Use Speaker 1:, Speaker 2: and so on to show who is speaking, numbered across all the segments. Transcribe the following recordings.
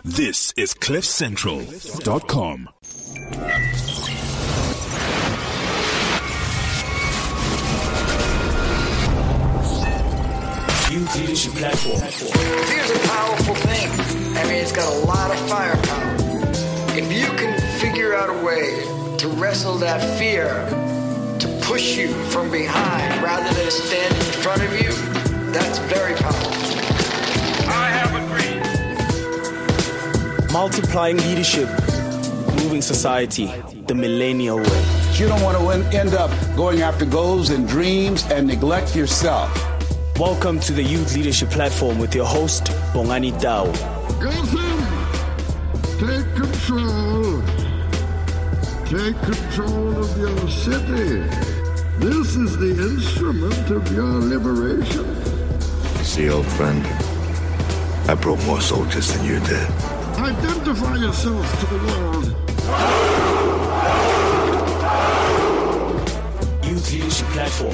Speaker 1: This is CliffCentral.com.
Speaker 2: Youth Leadership Platform.
Speaker 3: Fear's a powerful thing. I mean, it's got a lot of firepower. If you can figure out a way to wrestle that fear, to push you from behind rather than stand in front of you, that's very powerful.
Speaker 4: I have agreed.
Speaker 2: Multiplying leadership, moving society, the millennial way.
Speaker 5: You don't want to end up going after goals and dreams and neglect yourself.
Speaker 2: Welcome to the Youth Leadership Platform with your host, Bongani Tao.
Speaker 6: Gotham, take control. Take control of your city. This is the instrument of your liberation.
Speaker 7: See, old friend, I brought more soldiers than you did.
Speaker 6: Identify yourself to the world.
Speaker 2: Youth Leadership Platform.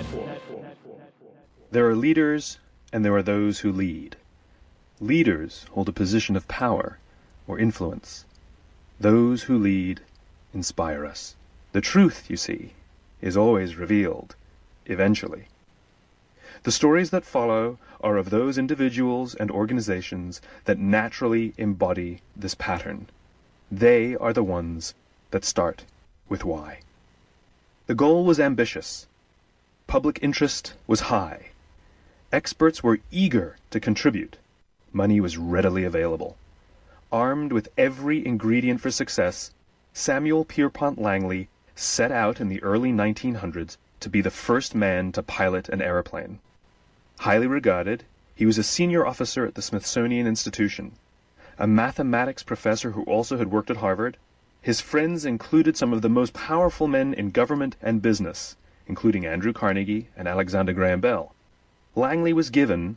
Speaker 8: There are leaders, and there are those who lead. Leaders hold a position of power or influence. Those who lead inspire us. The truth, you see, is always revealed, eventually. The stories that follow are of those individuals and organizations that naturally embody this pattern. They are the ones that start with why. The goal was ambitious. Public interest was high. Experts were eager to contribute. Money was readily available. Armed with every ingredient for success, Samuel Pierpont Langley set out in the early 1900s to be the first man to pilot an aeroplane. Highly regarded, he was a senior officer at the Smithsonian Institution, a mathematics professor who also had worked at Harvard. His friends included some of the most powerful men in government and business, including Andrew Carnegie and Alexander Graham Bell. Langley was given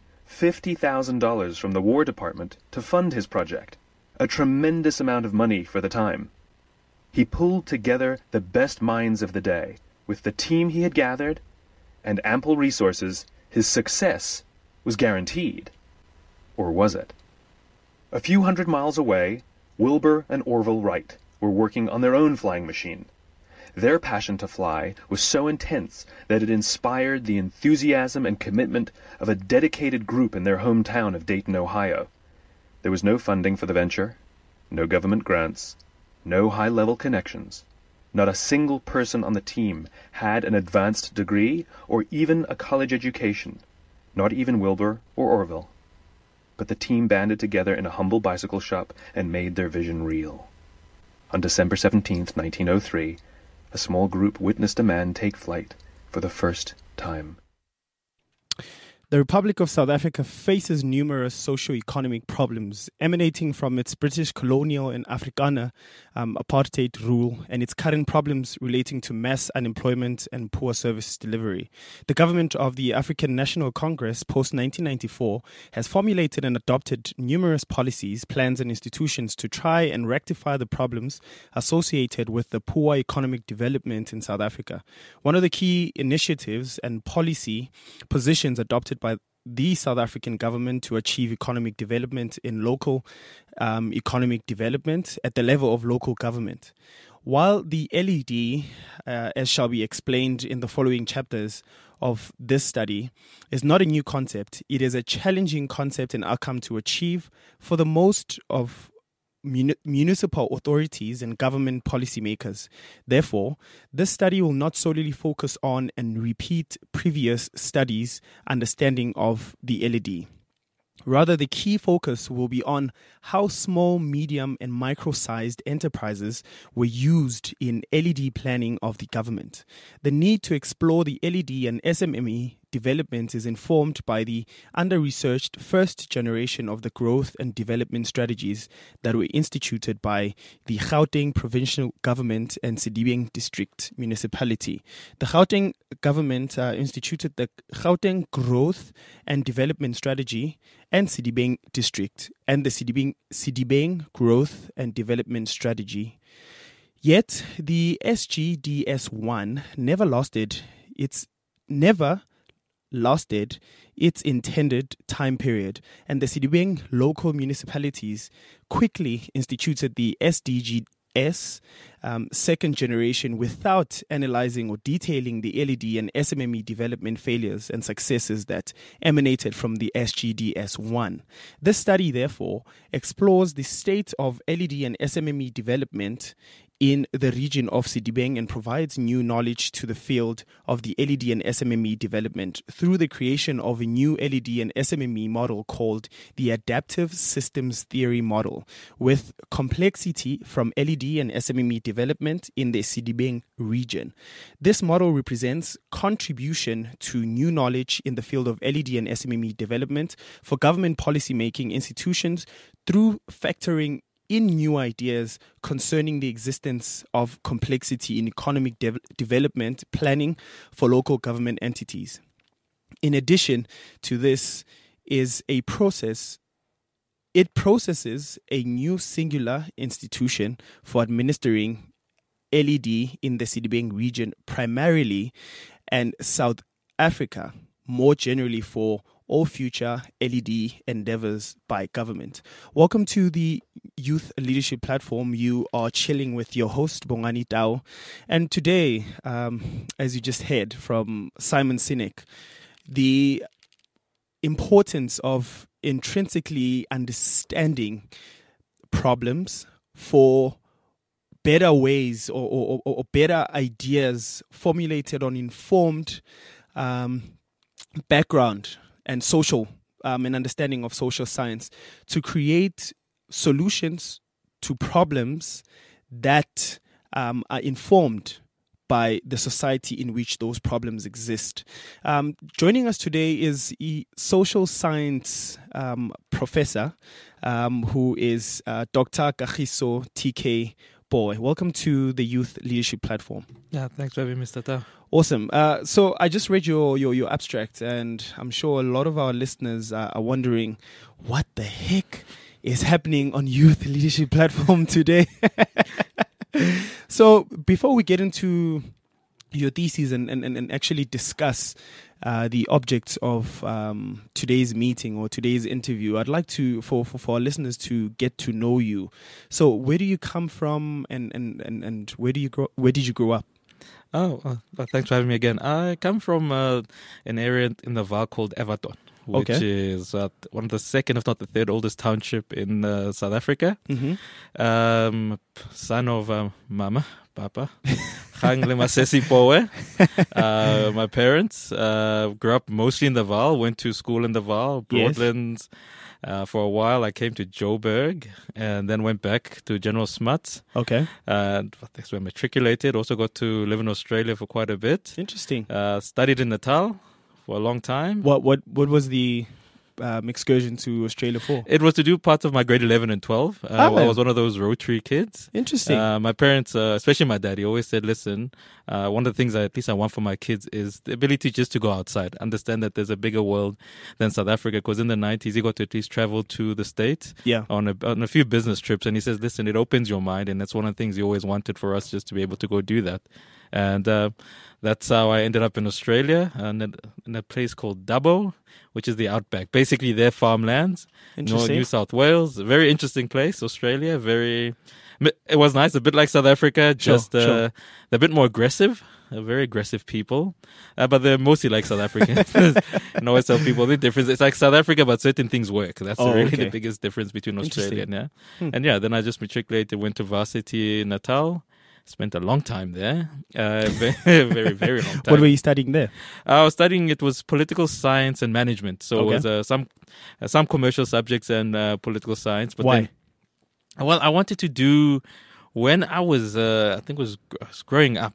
Speaker 8: $50,000 from the War Department to fund his project, a tremendous amount of money for the time. He pulled together the best minds of the day. With the team he had gathered and ample resources, his success was guaranteed. Or was it? A few hundred miles away, Wilbur and Orville Wright were working on their own flying machine. Their passion to fly was so intense that it inspired the enthusiasm and commitment of a dedicated group in their hometown of Dayton, Ohio. There was no funding for the venture, no government grants, no high-level connections. Not a single person on the team had an advanced degree or even a college education, not even Wilbur or Orville. But the team banded together in a humble bicycle shop and made their vision real. On December 17th, 1903, a small group witnessed a man take flight for the first time.
Speaker 9: The Republic of South Africa faces numerous socio-economic problems emanating from its British colonial and Afrikaner apartheid rule and its current problems relating to mass unemployment and poor service delivery. The government of the African National Congress post-1994 has formulated and adopted numerous policies, plans and institutions to try and rectify the problems associated with the poor economic development in South Africa. One of the key initiatives and policy positions adopted by the South African government to achieve economic development in local economic development at the level of local government. While the LED, as shall be explained in the following chapters of this study, is not a new concept, it is a challenging concept and outcome to achieve for the most of municipal authorities and government policymakers. Therefore, this study will not solely focus on and repeat previous studies' understanding of the LED. Rather, the key focus will be on how small, medium, and micro-sized enterprises were used in LED planning of the government. The need to explore the LED and SMME development is informed by the under-researched first generation of the growth and development strategies that were instituted by the Gauteng provincial government and Sedibeng district municipality. The Gauteng government instituted the Gauteng growth and development strategy and Sedibeng district and the Sedibeng growth and development strategy. Yet the SGDS1 never lasted its intended time period, and the Sedibeng local municipalities quickly instituted the SDGs second generation without analyzing or detailing the LED and SMME development failures and successes that emanated from the SGDS1. This study, therefore, explores the state of LED and SMME development in the region of Sedibeng and provides new knowledge to the field of the LED and SMME development through the creation of a new LED and SMME model called the Adaptive Systems Theory Model, with complexity from LED and SMME development in the Sedibeng region. This model represents contribution to new knowledge in the field of LED and SMME development for government policymaking institutions through factoring in new ideas concerning the existence of complexity in economic development planning for local government entities. In addition to this is a process. It processes a new singular institution for administering LED in the Sedibeng region primarily, and South Africa more generally for all future LED endeavors by government. Welcome to the Youth Leadership Platform. You are chilling with your host, Bongani Tao. And today, as you just heard from Simon Sinek, the importance of intrinsically understanding problems for better ways or better ideas formulated on informed background and social and understanding of social science to create solutions to problems that are informed by the society in which those problems exist. Joining us today is a social science professor who is Dr. Kagiso TK Boy. Welcome to the Youth Leadership Platform.
Speaker 10: Yeah, thanks for having me, Mr. Tao.
Speaker 9: Awesome. So I just read your abstract, and I'm sure a lot of our listeners are wondering what the heck is happening on Youth Leadership Platform today. So before we get into your thesis and actually discuss the objects of today's meeting or today's interview, I'd like to for our listeners to get to know you. So where do you come from, and where did you grow up?
Speaker 10: Thanks for having me again. I come from an area in the Vaal called Everton, which is one of the second, if not the third oldest township in South Africa. Mm-hmm. Son of Mama, Papa, Gang le Masesi Poe. My parents grew up mostly in the Vaal, went to school in the Vaal, Broadlands. For a while, I came to Joburg and then went back to General Smuts.
Speaker 9: Okay.
Speaker 10: That's where I matriculated. Also got to live in Australia for quite a bit.
Speaker 9: Interesting.
Speaker 10: Studied in Natal for a long time.
Speaker 9: What was the excursion to Australia for?
Speaker 10: It was to do parts of my grade 11 and 12. I was one of those Rotary kids.
Speaker 9: Interesting.
Speaker 10: My parents, especially my daddy, always said, listen, one of the things at least I want for my kids is the ability just to go outside, understand that there's a bigger world than South Africa. Because in the 90s, he got to at least travel to the States on a few business trips. And he says, listen, it opens your mind. And that's one of the things he always wanted for us, just to be able to go do that. And that's how I ended up in Australia, and in a place called Dubbo, which is the outback. Basically, their farmlands. New South Wales. A very interesting place, Australia. It was nice, a bit like South Africa, just they're a bit more aggressive. Very aggressive people, but they're mostly like South Africans. And I always tell people the difference. It's like South Africa, but certain things work. That's really the biggest difference between Australia and then I just matriculated, went to varsity in Natal. Spent a long time there, very, very long time.
Speaker 9: What were you studying there?
Speaker 10: I was studying, it was political science and management. So it was some commercial subjects and political science. But
Speaker 9: why?
Speaker 10: I wanted to do, when I was, I was growing up,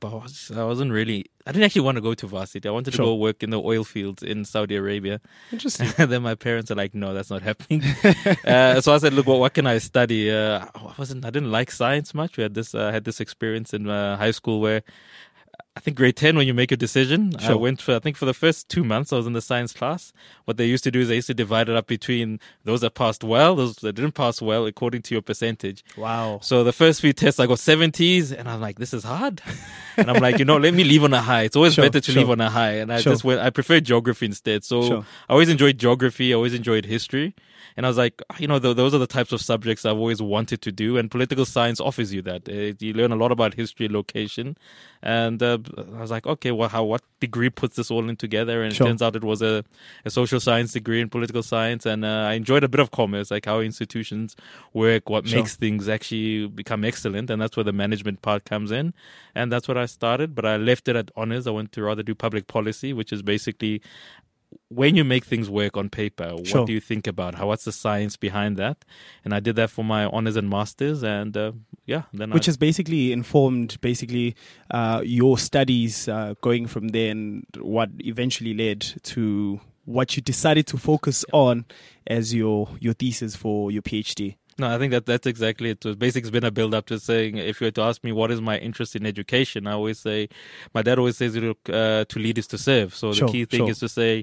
Speaker 10: I didn't actually want to go to varsity. I wanted to go work in the oil fields in Saudi Arabia.
Speaker 9: Interesting.
Speaker 10: And then my parents are like, no, that's not happening. So I said, look, what can I study? I didn't like science much. We had this, I had this experience in high school where I think grade 10 when you make a decision.
Speaker 9: Sure.
Speaker 10: I went for, I think for the first 2 months I was in the science class. What they used to do is they used to divide it up between those that passed well, those that didn't pass well, according to your percentage.
Speaker 9: Wow.
Speaker 10: So the first few tests I got 70s and I'm like, this is hard. And I'm like, let me leave on a high. It's always better to leave on a high. And I prefer geography instead. So I always enjoyed geography. I always enjoyed history. And I was like, those are the types of subjects I've always wanted to do. And political science offers you that. You learn a lot about history and location. And I was like, okay, well, what degree puts this all in together? And it turns out it was a social science degree in political science. And I enjoyed a bit of commerce, like how institutions work, what makes things actually become excellent. And that's where the management part comes in. And that's what I started. But I left it at honors. I went to rather do public policy, which is basically when you make things work on paper, what do you think about? What's the science behind that? And I did that for my honors and masters, and then
Speaker 9: which has basically informed your studies going from there, and what eventually led to what you decided to focus on as your thesis for your PhD.
Speaker 10: No, I think that's exactly it. Basically, it's been a build-up to saying, if you were to ask me what is my interest in education, I always say, my dad always says, to lead is to serve. So the key thing is to say,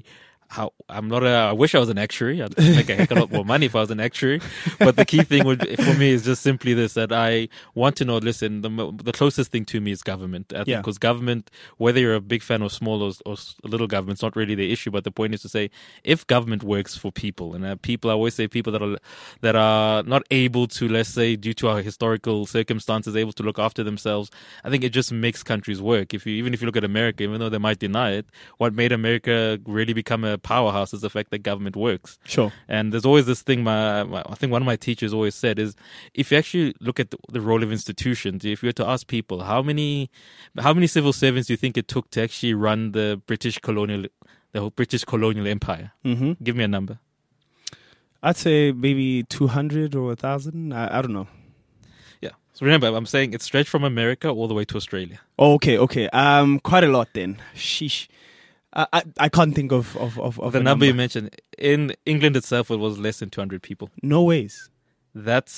Speaker 10: I wish I was an actuary. I'd make a heck of a lot more money if I was an actuary. But the key thing for me is just simply this, that I want to know, listen, the closest thing to me is government. I think because government, whether you're a big fan of small or little government, it's not really the issue. But the point is to say, if government works for people, and I always say people that are not able to, let's say, due to our historical circumstances, able to look after themselves, I think it just makes countries work. Even if you look at America, even though they might deny it, what made America really become a powerhouse is the fact that government works.
Speaker 9: Sure.
Speaker 10: And there's always this thing, I think one of my teachers always said is, if you actually look at the role of institutions, if you were to ask people, how many civil servants do you think it took to actually run the whole British colonial empire? Mm-hmm. Give me a number.
Speaker 9: I'd say maybe 200 or 1,000. I don't know.
Speaker 10: Yeah. So remember, I'm saying it stretched from America all the way to Australia.
Speaker 9: Okay. Quite a lot then. Sheesh. I can't think of
Speaker 10: the number you mentioned. In England itself, it was less than 200 people.
Speaker 9: No ways.
Speaker 10: As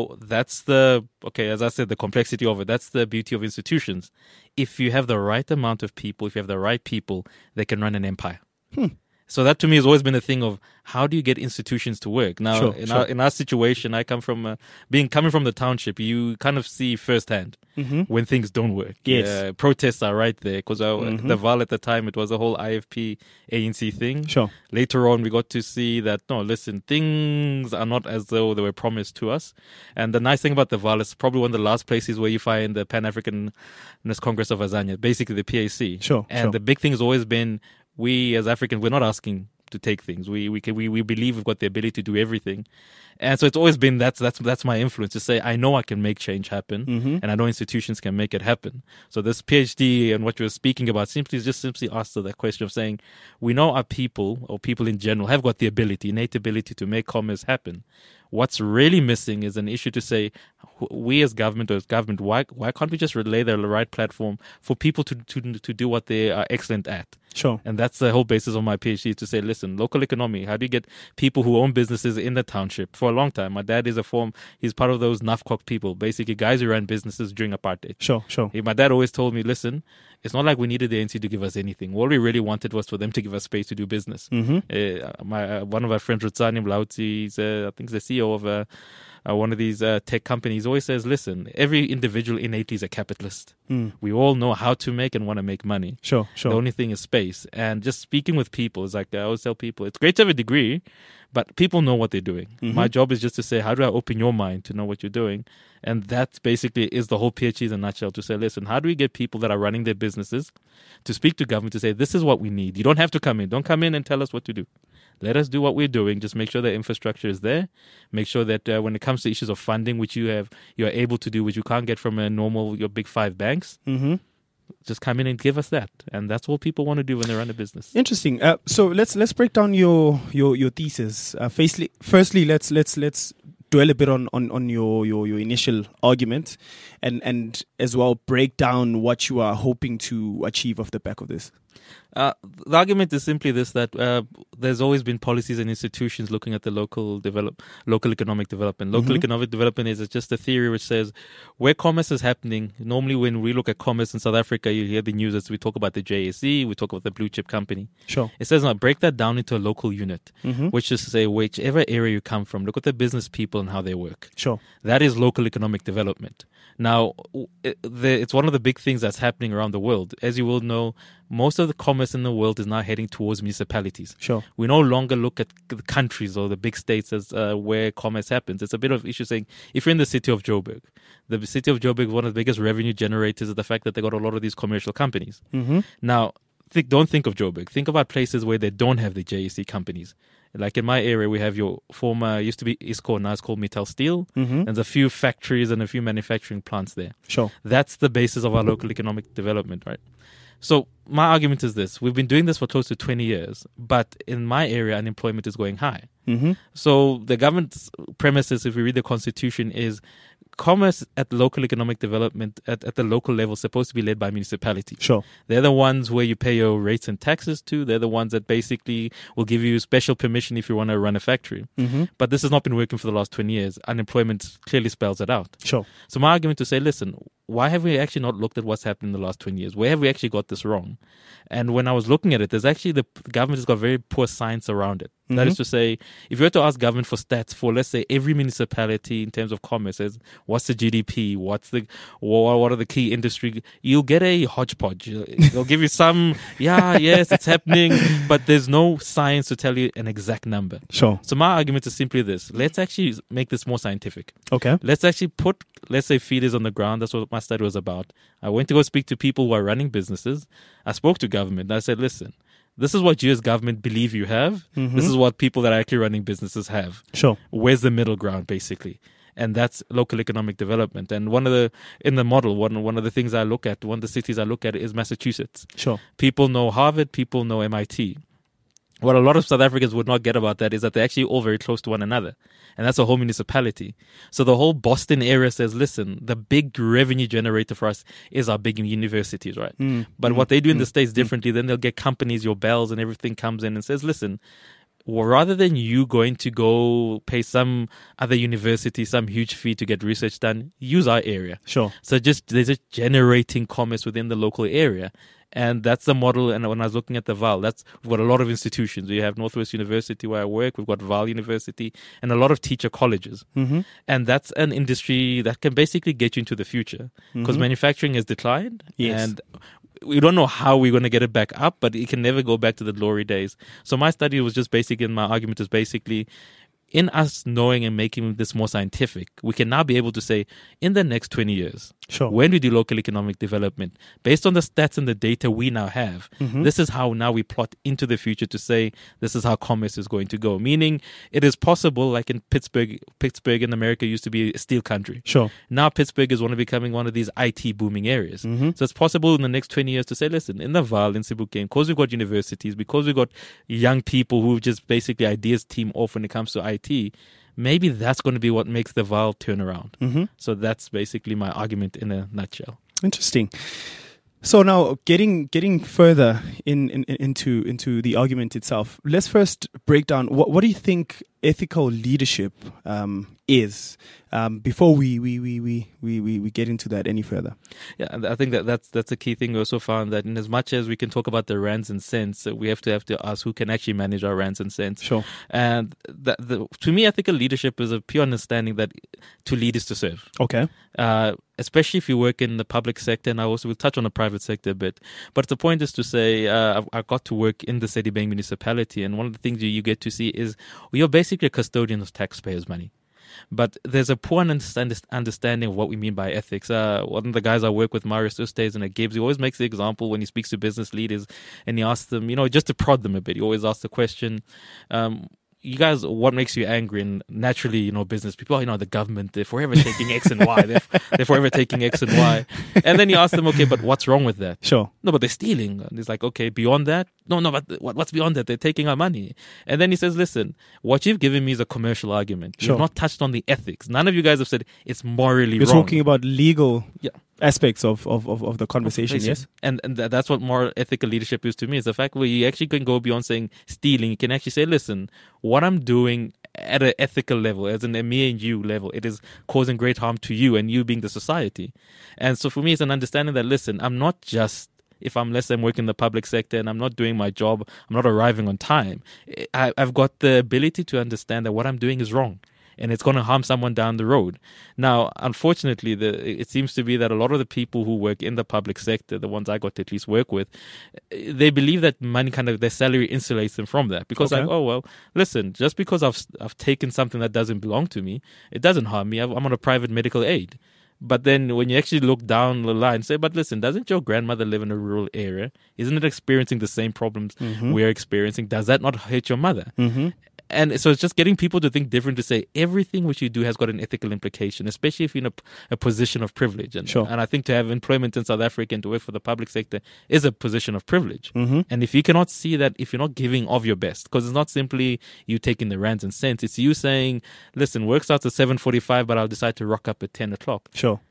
Speaker 10: I said, the complexity of it. That's the beauty of institutions. If you have the right amount of people, if you have the right people, they can run an empire. So that to me has always been a thing of, how do you get institutions to work? Now, in our situation, I come from coming from the township, you kind of see firsthand when things don't work.
Speaker 9: Yes.
Speaker 10: Protests are right there, because the VAL at the time, it was a whole IFP ANC thing.
Speaker 9: Sure.
Speaker 10: Later on, we got to see that, no, listen, things are not as though they were promised to us. And the nice thing about the VAL is probably one of the last places where you find the Pan-Africanist Congress of Azania, basically the PAC.
Speaker 9: Sure.
Speaker 10: And the big thing has always been, we as Africans, we're not asking to take things. We believe we've got the ability to do everything. And so it's always been, that's my influence, to say, I know I can make change happen, and I know institutions can make it happen. So this PhD and what you're speaking about simply asks that question of saying, we know our people, or people in general, have got the innate ability to make commerce happen. What's really missing is an issue to say, we as government, why can't we just relay the right platform for people to do what they are excellent at?
Speaker 9: Sure.
Speaker 10: And that's the whole basis of my PhD, to say, listen, local economy, how do you get people who own businesses in the township? For a long time, my dad is he's part of those Nafcock people, basically guys who ran businesses during apartheid.
Speaker 9: Sure.
Speaker 10: My dad always told me, listen, it's not like we needed the ANC to give us anything. All we really wanted was for them to give us space to do business. One of our friends, Rutsani Mlauti, I think he's the CEO of one of these tech companies, always says, listen, every individual innately is a capitalist. We all know how to make and want to make money.
Speaker 9: Sure.
Speaker 10: The only thing is space. And just speaking with people is like, I always tell people, it's great to have a degree, but people know what they're doing. My job is just to say, how do I open your mind to know what you're doing? And that basically is the whole PhD in a nutshell, to say, listen, how do we get people that are running their businesses to speak to government to say, this is what we need. You don't have to come in. Don't come in and tell us what to do. Let us do what we're doing. Just make sure the infrastructure is there. Make sure that when it comes to issues of funding, which you are able to do, which you can't get from your big five banks, just come in and give us that. And that's all people want to do when they run a business.
Speaker 9: Interesting. So let's break down your thesis. Firstly, let's dwell a bit on your initial argument, and as well break down what you are hoping to achieve off the back of this.
Speaker 10: The argument is simply this, that there's always been policies and institutions looking at the local economic development. Local economic development is just a theory which says where commerce is happening. Normally when we look at commerce in South Africa, you hear the news as we talk about the JSE, we talk about the blue chip company.
Speaker 9: Sure.
Speaker 10: It says now break that down into a local unit, which is to say whichever area you come from, look at the business people and how they work.
Speaker 9: Sure.
Speaker 10: That is local economic development. Now, it's one of the big things that's happening around the world. As you will know, most of the commerce in the world is now heading towards municipalities.
Speaker 9: Sure.
Speaker 10: We no longer look at the countries or the big states as where commerce happens. It's a bit of issue saying, if you're in the city of Joburg, the city of Joburg, one of the biggest revenue generators is the fact that they got a lot of these commercial companies. Now, don't think of Joburg. Think about places where they don't have the JSE companies. Like in my area, we have your former, used to be ISCO, now it's called Metal Steel. There's a few factories and a few manufacturing plants there.
Speaker 9: Sure.
Speaker 10: That's the basis of our local economic development, right? So my argument is this. We've been doing this for close to 20 years, but in my area, unemployment is going high. So the government's premises, if we read the constitution, is commerce at local economic development at the local level is supposed to be led by municipalities.
Speaker 9: Sure.
Speaker 10: They're the ones where you pay your rates and taxes to. They're the ones that basically will give you special permission if you want to run a factory. But this has not been working for the last 20 years. Unemployment clearly spells it out.
Speaker 9: Sure.
Speaker 10: So my argument to say, listen, why have we actually not looked at what's happened in the last 20 years? Where have we actually got this wrong? And when I was looking at it, there's actually the government has got very poor science around it. That is to say, if you were to ask government for stats for, let's say, every municipality in terms of commerce, says what's the GDP, what are the key industry, you'll get a hodgepodge. They'll give you some, yes, it's happening, but there's no science to tell you an exact number.
Speaker 9: Sure.
Speaker 10: So my argument is simply this. Let's actually make this more scientific.
Speaker 9: Okay.
Speaker 10: Let's actually put, let's say, feeders on the ground. That's what my study was about. I went to go speak to people who are running businesses. I spoke to government. I said, listen, this is what you as government believe you have. This is what people that are actually running businesses have.
Speaker 9: Sure.
Speaker 10: Where's the middle ground, basically? And that's local economic development. And in the model, one of the things I look at, one of the cities I look at is Massachusetts.
Speaker 9: Sure.
Speaker 10: People know Harvard, people know MIT. What a lot of South Africans would not get about that is that they're actually all very close to one another. And that's a whole municipality. So the whole Boston area says, listen, the big revenue generator for us is our big universities, right? But what they do in the States differently, then they'll get companies, your Bells and everything comes in and says, listen, well, rather than you going to go pay some other university some huge fee to get research done, use our area.
Speaker 9: Sure.
Speaker 10: So they're just generating commerce within the local area. And that's the model. And when I was looking at the VAL, we've got a lot of institutions. We have Northwest University where I work. We've got VAL University and a lot of teacher colleges. And that's an industry that can basically get you into the future because manufacturing has declined.
Speaker 9: Yes.
Speaker 10: And we don't know how we're going to get it back up, but it can never go back to the glory days. So my study was just basically, and my argument is basically, in us knowing and making this more scientific, we can now be able to say, in the next 20 years, when we do local economic development, based on the stats and the data we now have, this is how now we plot into the future to say, this is how commerce is going to go. Meaning, it is possible, like in Pittsburgh in America used to be a steel country.
Speaker 9: Sure.
Speaker 10: Now Pittsburgh is becoming one of these IT booming areas. So it's possible in the next 20 years to say, listen, in the VAL, in Sebokeng, because we've got universities, because we've got young people who just basically ideas team off when it comes to IT, maybe that's going to be what makes the VAL turn around. So that's basically my argument in a nutshell.
Speaker 9: Interesting. So now, getting further into the argument itself, let's first break down what do you think ethical leadership is before we get into that any further.
Speaker 10: Yeah, I think that's a key thing we also found, that in as much as we can talk about the rands and cents, we have to ask who can actually manage our rands and cents.
Speaker 9: Sure.
Speaker 10: And to me, ethical leadership is a pure understanding that to lead is to serve.
Speaker 9: Okay.
Speaker 10: Especially if you work in the public sector, and I also will touch on the private sector a bit. But the point is to say, I got to work in the Sedibeng municipality, and one of the things you get to see is you're basically a custodian of taxpayers' money. But there's a poor understanding of what we mean by ethics. One of the guys I work with, Marius Oosthuizen at Gibbs, he always makes the example when he speaks to business leaders and he asks them, just to prod them a bit, he always asks the question, you guys, what makes you angry? And naturally, business people, the government, they're forever taking X and Y. They're forever taking X and Y. And then you ask them, okay, but what's wrong with that?
Speaker 9: Sure.
Speaker 10: No, but they're stealing. And it's like, okay, beyond that? No, but what's beyond that? They're taking our money. And then he says, listen, what you've given me is a commercial argument.
Speaker 9: Sure.
Speaker 10: You've not touched on the ethics. None of you guys have said it's morally
Speaker 9: You're
Speaker 10: wrong.
Speaker 9: talking about legal aspects of the conversation. Yes,
Speaker 10: and that's what moral ethical leadership is to me. Is the fact where you actually can go beyond saying stealing. You can actually say, listen, what I'm doing at an ethical level, as in a me and you level, it is causing great harm to you and you being the society. And so for me, it's an understanding that, listen, I'm not just, if I'm working in the public sector and I'm not doing my job, I'm not arriving on time. I've got the ability to understand that what I'm doing is wrong, and it's going to harm someone down the road. Now, unfortunately, it seems to be that a lot of the people who work in the public sector, the ones I got to at least work with, they believe that money, kind of their salary, insulates them from that. Because like, oh, well, listen, just because I've taken something that doesn't belong to me, it doesn't harm me. I'm on a private medical aid. But then when you actually look down the line and say, but listen, doesn't your grandmother live in a rural area? Isn't it experiencing the same problems we're experiencing? Does that not hurt your mother? And so it's just getting people to think different, to say everything which you do has got an ethical implication, especially if you're in a position of privilege. And I think to have employment in South Africa and to work for the public sector is a position of privilege. And if you cannot see that, if you're not giving of your best, because it's not simply you taking the rands and cents, it's you saying, listen, work starts at 7:45, but I'll decide to rock up at 10 o'clock.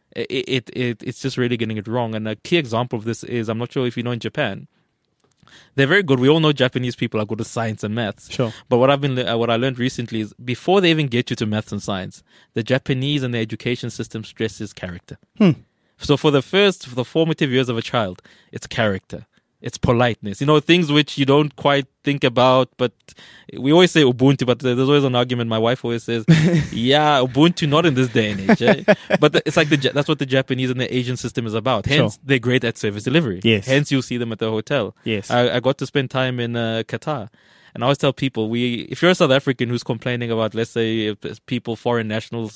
Speaker 10: It's just really getting it wrong. And a key example of this is, I'm not sure if you know, in Japan, they're very good. We all know Japanese people are good at science and maths. But what I learned recently is, before they even get you to maths and science, the Japanese and the education system stresses character. So for the formative years of a child, it's character. It's politeness, things which you don't quite think about, but we always say Ubuntu, but there's always an argument. My wife always says, yeah, Ubuntu, not in this day and age. Eh? But it's like that's what the Japanese and the Asian system is about. Hence, they're great at service delivery. Hence, you'll see them at the hotel. I got to spend time in Qatar. And I always tell people, if you're a South African who's complaining about, let's say, people, foreign nationals,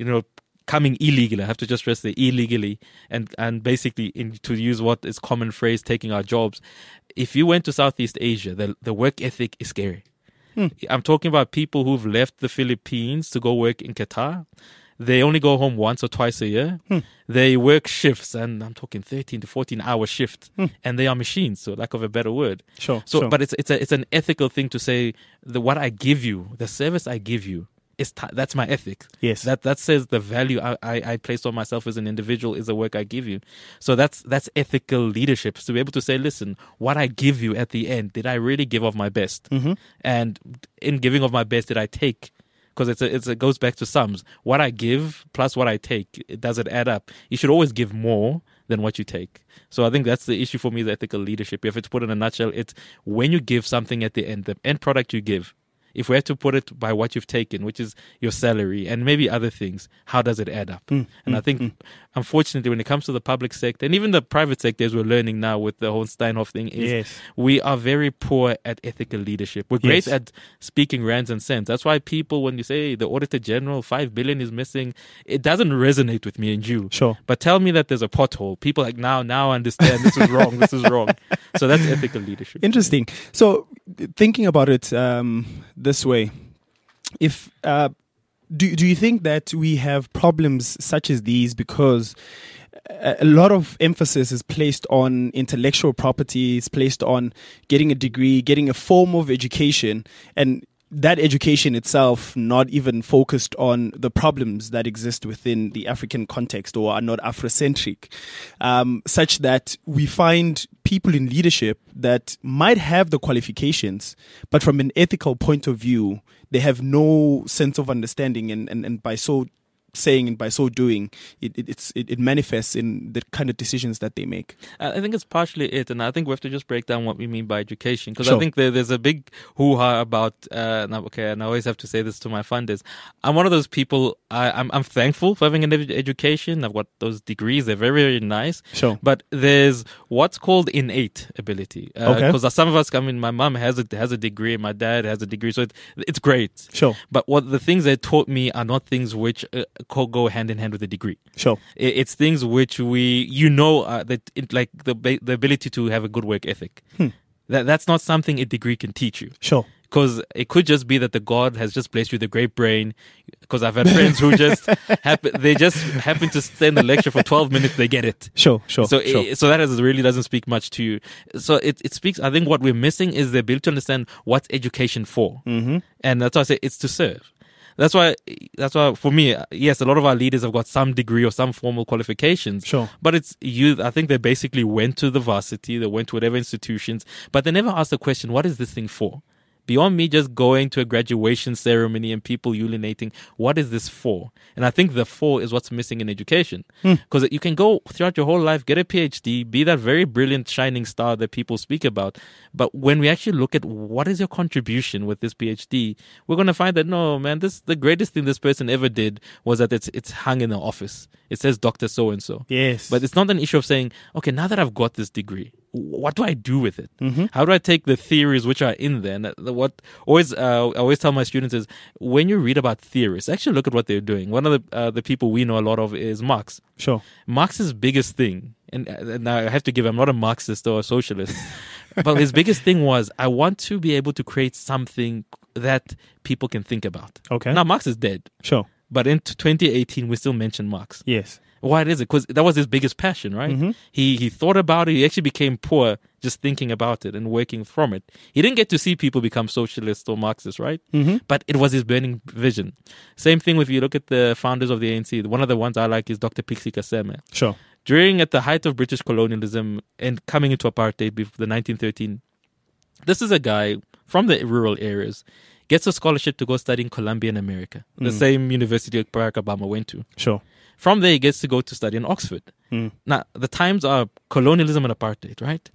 Speaker 10: coming illegally, I have to just stress the illegally, and basically, to use what is common phrase, taking our jobs. If you went to Southeast Asia, the work ethic is scary. I'm talking about people who've left the Philippines to go work in Qatar. They only go home once or twice a year. They work shifts, and I'm talking 13 to 14-hour shifts, and they are machines, so lack of a better word. But it's an ethical thing to say, what I give you, the service I give you, that's my ethic. That says the value I place on myself as an individual is the work I give you. So that's ethical leadership, to be able to say, listen, what I give you at the end, did I really give of my best? And in giving of my best, did I take? Because it goes back to sums. What I give plus what I take, does it add up? You should always give more than what you take. So I think that's the issue for me, the ethical leadership. If it's put in a nutshell, it's when you give something at the end product you give, if we had to put it by what you've taken, which is your salary and maybe other things, how does it add up? And I think, unfortunately, when it comes to the public sector and even the private sector, as we're learning now with the whole Steinhoff thing, we are very poor at ethical leadership. We're great at speaking rands and cents. That's why people, when you say the Auditor General, 5 billion is missing, it doesn't resonate with me and you. But tell me that there's a pothole. People like, now I understand this is wrong, this is wrong. So that's ethical leadership.
Speaker 9: Interesting. So thinking about it this way, if do you think that we have problems such as these because a lot of emphasis is placed on intellectual property, is placed on getting a degree, getting a form of education, and that education itself not even focused on the problems that exist within the African context or are not Afrocentric, such that we find people in leadership that might have the qualifications, but from an ethical point of view, they have no sense of understanding, and by so saying and by so doing, it manifests in the kind of decisions that they make.
Speaker 10: I think it's partially it, and I think we have to just break down what we mean by education, because I think there's a big hoo-ha about, and I always have to say this to my funders, I'm one of those people, I'm thankful for having an education. I've got those degrees, they're very, very nice. But there's what's called innate ability. Because some of us, my mom has a degree, my dad has a degree, so it's great. But what the things they taught me are not things which go hand in hand with a degree. It's things which that the ability to have a good work ethic. That's not something a degree can teach you. Because it could just be that the God has just blessed you with a great brain. Because I've had friends who just happen to stay in the lecture for 12 minutes, they get it. So that really doesn't speak much to you. So it speaks, I think what we're missing is the ability to understand what's education for. And that's why I say it's to serve. That's why for me, yes, a lot of our leaders have got some degree or some formal qualifications.
Speaker 9: Sure.
Speaker 10: But it's youth. I think they basically went to the varsity, they went to whatever institutions, but they never asked the question, what is this thing for? Beyond me just going to a graduation ceremony and people urinating, what is this for? And I think the for is what's missing in education. Because you can go throughout your whole life, get a PhD, be that very brilliant shining star that people speak about. But when we actually look at what is your contribution with this PhD, we're going to find that, no, man, the greatest thing this person ever did was that it's hung in the office. It says Dr. So-and-so.
Speaker 9: Yes.
Speaker 10: But it's not an issue of saying, okay, now that I've got this degree, what do I do with it?
Speaker 9: Mm-hmm.
Speaker 10: How do I take the theories which are in there? And I always tell my students is, when you read about theorists, actually look at what they're doing. One of the people we know a lot of is Marx.
Speaker 9: Sure.
Speaker 10: Marx's biggest thing, and I have to give, I'm not a Marxist or a socialist, but his biggest thing was, I want to be able to create something that people can think about.
Speaker 9: Okay.
Speaker 10: Now, Marx is dead.
Speaker 9: Sure.
Speaker 10: But in 2018, we still mention Marx.
Speaker 9: Yes.
Speaker 10: Why is it? Because that was his biggest passion, right?
Speaker 9: Mm-hmm.
Speaker 10: He thought about it. He actually became poor just thinking about it and working from it. He didn't get to see people become socialists or Marxists, right?
Speaker 9: Mm-hmm.
Speaker 10: But it was his burning vision. Same thing if you look at the founders of the ANC. One of the ones I like is Dr. Pixie Kaseme.
Speaker 9: Sure.
Speaker 10: At the height of British colonialism and coming into apartheid before the 1913, this is a guy from the rural areas, gets a scholarship to go study in Columbia in America, the same university Barack Obama went to.
Speaker 9: Sure.
Speaker 10: From there, he gets to go to study in Oxford. Now, the times are colonialism and apartheid, right?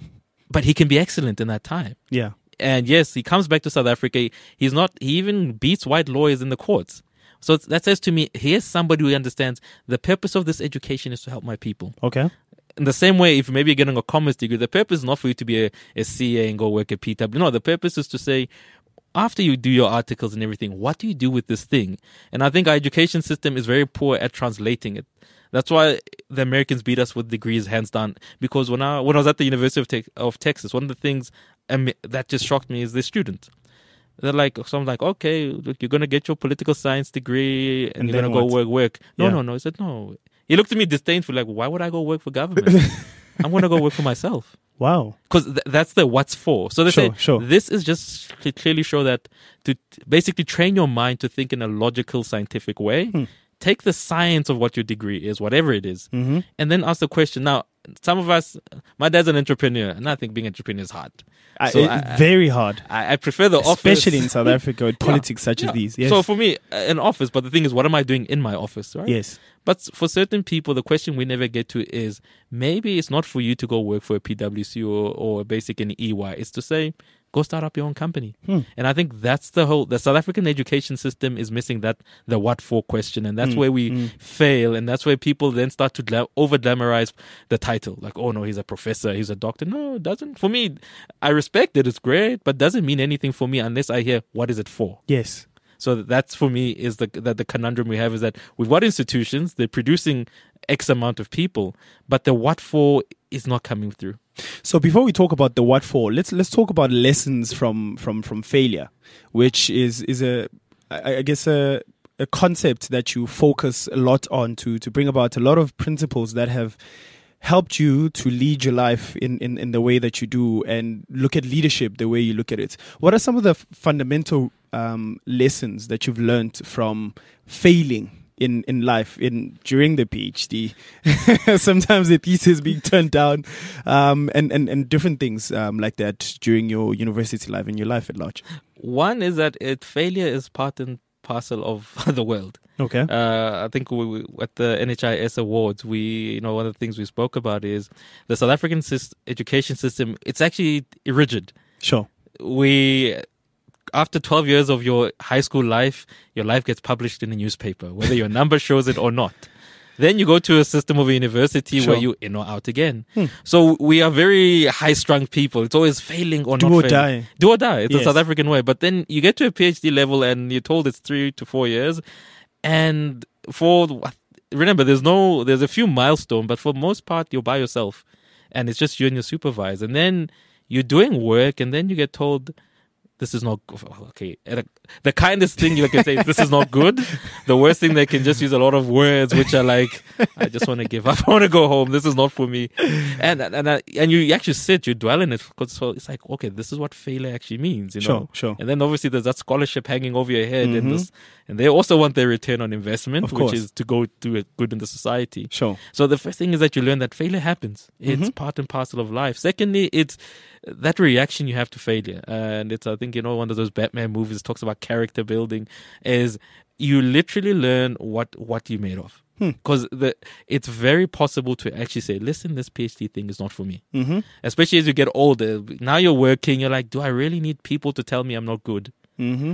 Speaker 10: But he can be excellent in that time.
Speaker 9: Yeah.
Speaker 10: And yes, he comes back to South Africa. He even beats white lawyers in the courts. So that says to me, here's somebody who understands the purpose of this education is to help my people.
Speaker 9: Okay.
Speaker 10: In the same way, if maybe you're getting a commerce degree, the purpose is not for you to be a CA and go work at PW. No, the purpose is to say, after you do your articles and everything, what do you do with this thing? And I think our education system is very poor at translating it. That's why the Americans beat us with degrees, hands down. Because when I was at the University of Texas, one of the things that just shocked me is the students. They're like, so I'm like, okay, look, you're going to get your political science degree and you're going to go work. No. He said, no. He looked at me disdainfully, like, why would I go work for government? I'm going to go work for myself.
Speaker 9: Wow.
Speaker 10: Because that's the what's for. So they say, this is just to clearly show that to basically train your mind to think in a logical, scientific way. Take the science of what your degree is, whatever it is, and then ask the question. Now, some of us, my dad's an entrepreneur, and I think being an entrepreneur is hard.
Speaker 9: Very hard.
Speaker 10: I prefer the office.
Speaker 9: Especially in South Africa with politics such as these. Yes.
Speaker 10: So for me, an office, but the thing is, what am I doing in my office, right?
Speaker 9: Yes.
Speaker 10: But for certain people, the question we never get to is, maybe it's not for you to go work for a PwC or a basic in EY. It's to say, go start up your own company. And I think that's the South African education system is missing the what for question. And that's where we fail. And that's where people then start to over glamorize the title. Like, oh no, he's a professor, he's a doctor. No, it doesn't. For me, I respect it. It's great, but doesn't mean anything for me unless I hear, what is it for?
Speaker 9: Yes.
Speaker 10: So that's for me is the conundrum we have is that we've got institutions, they're producing X amount of people, but the what for is not coming through.
Speaker 9: So before we talk about the what for, let's talk about lessons from failure, which is I guess a concept that you focus a lot on to bring about a lot of principles that have helped you to lead your life in the way that you do and look at leadership the way you look at it. What are some of the fundamental lessons that you've learned from failing in life during the PhD? Sometimes the thesis being turned down, and different things like that during your university life and your life at large.
Speaker 10: One is that failure is part and parcel of the world.
Speaker 9: Okay.
Speaker 10: I think at the NHIS Awards, one of the things we spoke about is the South African education system. It's actually rigid.
Speaker 9: Sure.
Speaker 10: After 12 years of your high school life, your life gets published in a newspaper, whether your number shows it or not. Then you go to a system of a university where you in or out again. So we are very high-strung people. It's always failing or not failing. Do or die. It's a South African way. But then you get to a PhD level and you're told it's 3 to 4 years. And remember, there's a few milestones, but for the most part, you're by yourself. And it's just you and your supervisor. And then you're doing work and then you get told, this is not okay. The kindest thing you can say is, this is not good. The worst thing, they can just use a lot of words which are like, I just want to give up. I want to go home. This is not for me. And you actually you dwell in it, because it's like, okay, this is what failure actually means, you know.
Speaker 9: Sure.
Speaker 10: And then obviously there's that scholarship hanging over your head, and they also want their return on investment, which is to go do it good in the society.
Speaker 9: Sure.
Speaker 10: So the first thing is that you learn that failure happens. It's part and parcel of life. Secondly, it's that reaction you have to failure. And it's, I think, you know, one of those Batman movies talks about character building, is you literally learn what you're made of. Because it's very possible to actually say, listen, this PhD thing is not for me. Especially as you get older. Now you're working, you're like, do I really need people to tell me I'm not good? And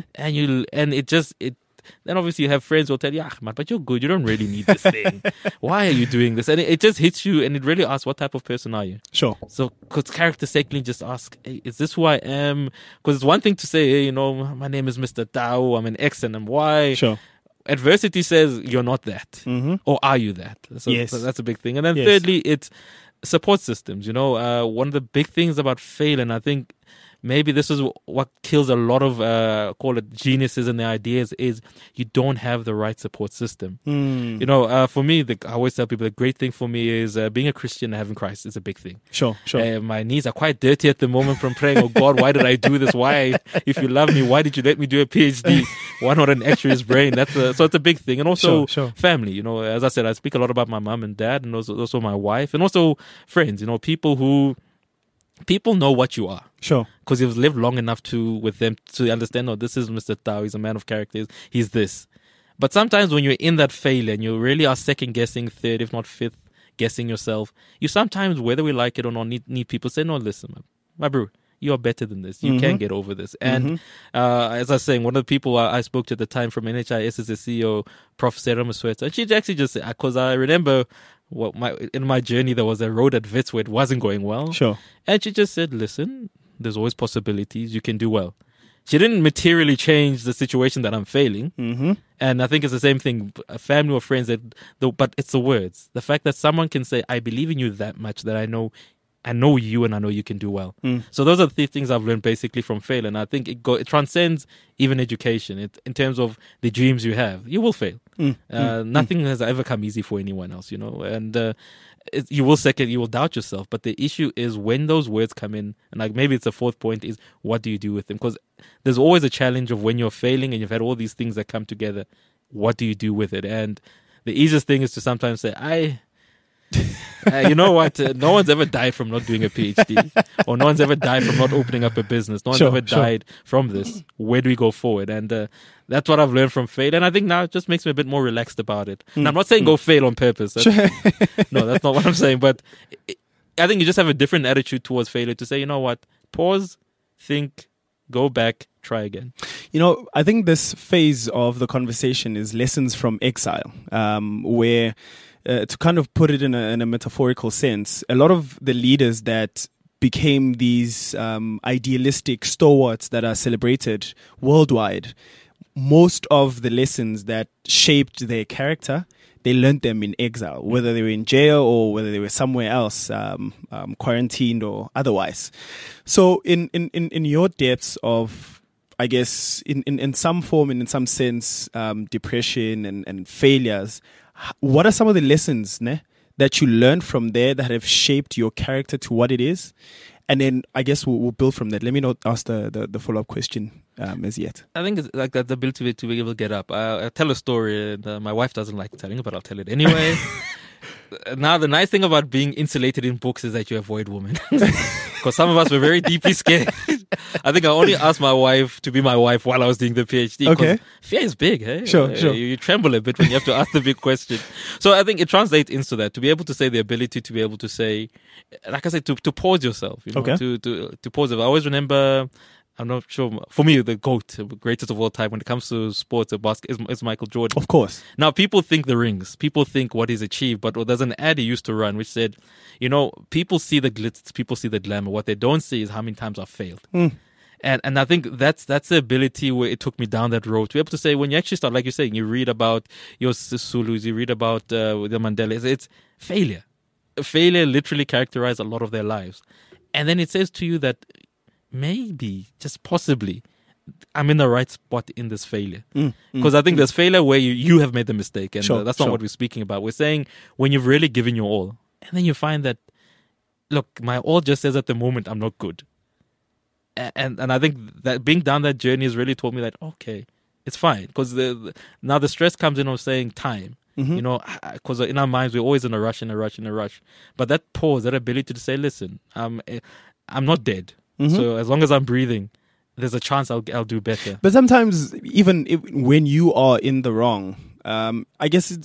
Speaker 10: then obviously you have friends who will tell you, Ahmad, but you're good. You don't really need this thing. Why are you doing this? And it just hits you, and it really asks, what type of person are you? Sure. So, because character secondly just ask, hey, is this who I am? Because it's one thing to say, hey, you know, my name is Mr. Tao, I'm an X and I'm Y. Sure. Adversity says you're not that. Or are you that? So that's a big thing. And then thirdly, it's support systems. You know, one of the big things about fail, and I think maybe this is what kills a lot of, call it geniuses and their ideas, is you don't have the right support system. You know, for me, I always tell people the great thing for me is being a Christian and having Christ is a big thing. Sure. My knees are quite dirty at the moment from praying, oh God, why did I do this? Why, if you love me, why did you let me do a PhD? Why not an actuary's brain? So it's a big thing. And also family, you know, as I said, I speak a lot about my mom and dad, and also my wife, and also friends, you know, people know what you are. Sure. Because you've lived long enough with them to understand, oh, this is Mr. Tao, he's a man of characters, he's this. But sometimes when you're in that failure and you really are second guessing, third, if not fifth guessing yourself, you sometimes, whether we like it or not, need people say, no, listen, my bro, you are better than this. You can get over this. And as I was saying, one of the people I spoke to at the time from NHIS is the CEO, Prof. Sarah Masweta. And she actually just said, because I remember in my journey, there was a road at Wits where it wasn't going well. Sure. And she just said, listen, there's always possibilities. You can do well. She didn't materially change the situation that I'm failing. And I think it's the same thing, a family or friends, but it's the words. The fact that someone can say, I believe in you that much that I know you and I know you can do well. So those are the things I've learned basically from fail. And I think it transcends even education. In terms of the dreams you have, you will fail. Nothing has ever come easy for anyone else, you know. And you will doubt yourself. But the issue is when those words come in, and like maybe it's a fourth point, is what do you do with them? Because there's always a challenge of when you're failing and you've had all these things that come together, what do you do with it? And the easiest thing is to sometimes say, you know what? No one's ever died from not doing a PhD, or no one's ever died from not opening up a business. No one's ever died from this. Where do we go forward? And that's what I've learned from fail. And I think now it just makes me a bit more relaxed about it. And I'm not saying go fail on purpose. No, that's not what I'm saying. But I think you just have a different attitude towards failure to say, you know what? Pause, think, go back, try again.
Speaker 9: You know, I think this phase of the conversation is lessons from exile, where to kind of put it in a metaphorical sense, a lot of the leaders that became these idealistic stalwarts that are celebrated worldwide, most of the lessons that shaped their character, they learned them in exile, whether they were in jail or whether they were somewhere else, quarantined or otherwise. So in your depths of, I guess, in some form and in some sense, depression and failures, what are some of the lessons that you learned from there that have shaped your character to what it is? And then I guess we'll build from that. Let me not ask the follow-up question as yet.
Speaker 10: I think it's like that, the ability to be able to get up. I'll tell a story, and my wife doesn't like telling it, but I'll tell it anyway. Now, the nice thing about being insulated in books is that you avoid women. Because some of us were very deeply scared. I think I only asked my wife to be my wife while I was doing the PhD. Okay. Fear is big, hey?
Speaker 9: Sure.
Speaker 10: You tremble a bit when you have to ask the big question. So I think it translates into that, to be able to say the ability to be able to say, like I said, to pause yourself, you know, to pause it. I always remember, I'm not sure, for me, the GOAT, the greatest of all time when it comes to sports or basketball, is Michael Jordan.
Speaker 9: Of course.
Speaker 10: Now, people think the rings, people think what he's achieved, but there's an ad he used to run which said, you know, people see the glitz, people see the glamour. What they don't see is how many times I've failed. And I think that's the ability where it took me down that road to be able to say, when you actually start, like you're saying, you read about your Sisulus, you read about the Mandelas, it's failure. Failure literally characterized a lot of their lives. And then it says to you that maybe, just possibly, I'm in the right spot in this failure. Because I think there's failure where you have made the mistake, and that's not what we're speaking about. We're saying when you've really given your all, and then you find that, look, my all just says at the moment I'm not good. And I think that being down that journey has really taught me that, okay, it's fine. Because now the stress comes in of saying time. You know, because in our minds we're always in a rush. But that pause, that ability to say, listen, I'm not dead. So as long as I'm breathing, there's a chance I'll do better.
Speaker 9: But sometimes even when you are in the wrong, I guess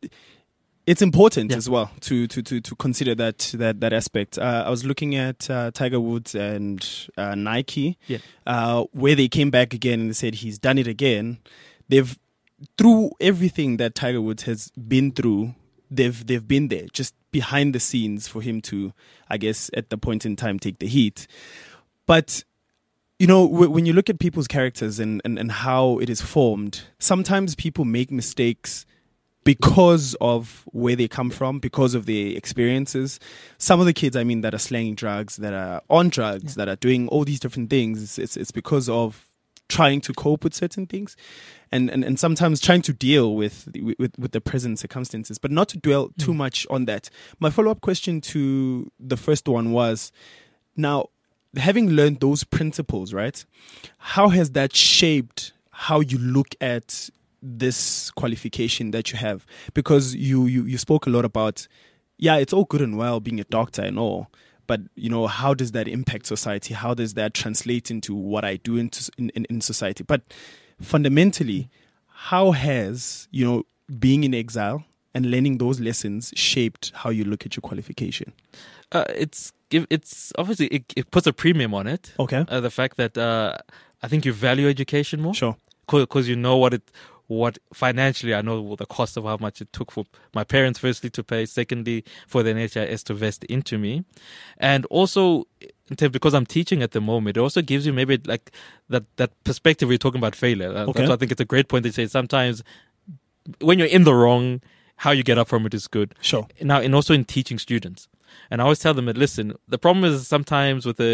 Speaker 9: it's important as well to consider that aspect. I was looking at Tiger Woods and Nike, where they came back again and they said he's done it again. They've, through everything that Tiger Woods has been through, they've been there, just behind the scenes for him to, I guess, at the point in time, take the heat. But you know, when you look at people's characters and how it is formed, sometimes people make mistakes because of where they come from, because of their experiences. Some of the kids, I mean, that are slanging drugs, that are on drugs, that are doing all these different things, it's because of trying to cope with certain things, and sometimes trying to deal with the present circumstances, but not to dwell too much on that. My follow-up question to the first one was, now, having learned those principles, right, how has that shaped how you look at this qualification that you have? Because you spoke a lot about, it's all good and well being a doctor and all, but you know, how does that impact society? How does that translate into what I do in society? But fundamentally, how has, you know, being in exile and learning those lessons shaped how you look at your qualification?
Speaker 10: It's obviously it puts a premium on it.
Speaker 9: Okay.
Speaker 10: The fact that I think you value education more.
Speaker 9: Sure.
Speaker 10: Because you know what financially, I know the cost of how much it took for my parents, firstly, to pay, secondly, for the NHIS to vest into me. And also, because I'm teaching at the moment, it also gives you maybe like that perspective we're talking about failure. That's why I think it's a great point to say sometimes when you're in the wrong, how you get up from it is good.
Speaker 9: Sure.
Speaker 10: Now, and also in teaching students. And I always tell them that, listen, the problem is sometimes with